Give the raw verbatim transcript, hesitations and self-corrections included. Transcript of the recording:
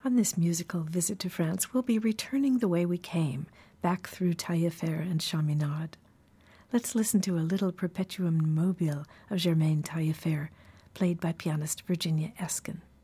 On this musical visit to France, we'll be returning the way we came, back through Taillefer and Chaminade. Let's listen to a little Perpetuum mobile of Germaine Taillefer, played by pianist Virginia Eskin.